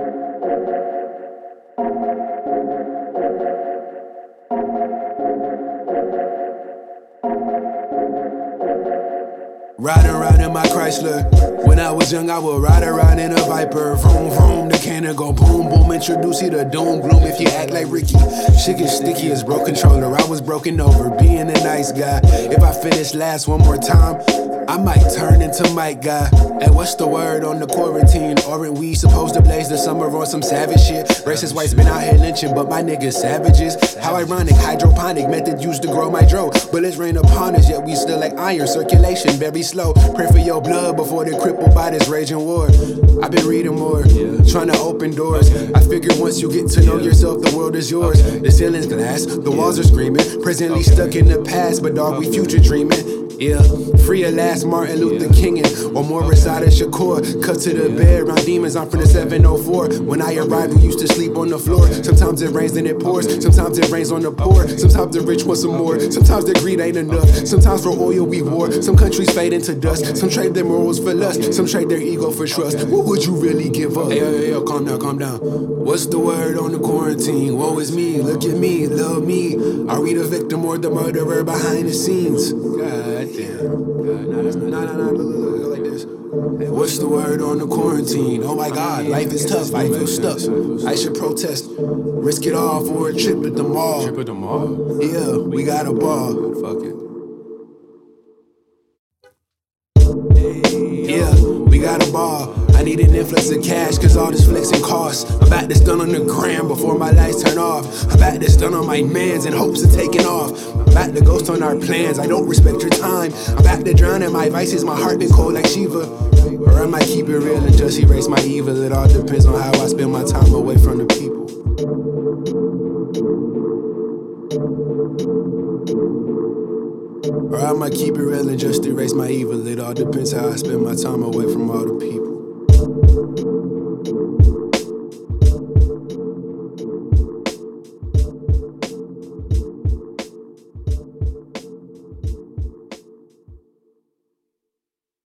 Riding around in my Chrysler. When I was young, I would ride around in a Viper. Vroom, vroom, the cannon go boom, boom. Introduce you to doom, gloom if you act like Ricky. Shit gets sticky as broke controller. I was broken over, being a nice guy. If I finish last one more time, I might turn into Mike Guy. And what's the word on the quarantine? Aren't we supposed to blaze the summer on some savage shit? Racist whites been out here lynching, but my niggas savages. How ironic, hydroponic method used to grow my dro. Bullets rain upon us, yet we still like iron. Circulation very slow. Pray for your blood before they're crippled by this raging war. I've been reading more, trying to open doors. I figure once you get to know yourself, the world is yours. The ceiling's glass, the walls are screaming. Presently stuck in the past, but dog, we future dreaming. Yeah, free at last, Martin Luther King or Morris Sada Shakur. Cut to the bed, round demons, I'm from the 704. When I arrived, we used to sleep on the floor. Sometimes it rains and it pours. Sometimes it rains on the poor. Sometimes the rich want some more. Sometimes their greed ain't enough. Sometimes for oil we war. Some countries fade into dust. Some trade their morals for lust. Some trade their ego for trust. What would you really give up? Hey, yo, calm down, calm down. What's the word on the quarantine? Woe is me, look at me, love me. Are we the victim or the murderer behind the scenes? God damn. Look like this. Hey, what's the word on the quarantine? Oh my God, life is tough, I feel stuck. I should protest, risk it all for a trip at the mall. Trip at the mall? Yeah, we got a ball. Fuck it. Yeah, we got a ball. I need an influx of cash, cause all this flexing costs. I'm about to stun on the gram before my lights turn off. I'm about to stun on my mans in hopes of taking off. I'm about to ghost on our plans, I don't respect your time. I'm about to drown in my vices, my heart been cold like Shiva. Or I might keep it real and just erase my evil. It all depends on how I spend my time away from the people. Or I might keep it real and just erase my evil. It all depends how I spend my time away from all the people.